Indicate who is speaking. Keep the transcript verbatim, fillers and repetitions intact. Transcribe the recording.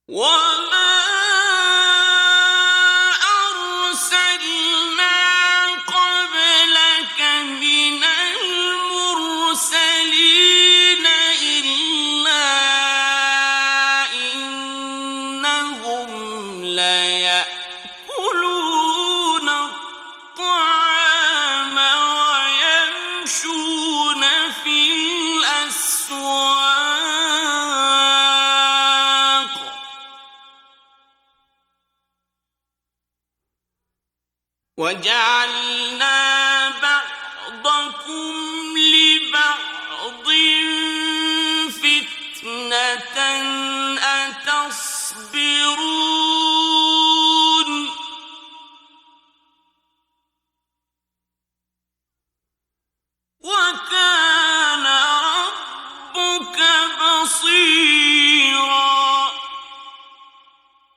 Speaker 1: وما أرسلنا قبلك من المرسلين إلا إنهم ليأكلون الطعام ويمشون في الأسواق وجعلنا بعضكم لبعض فتنة أتصبرون وكان ربك بصيرا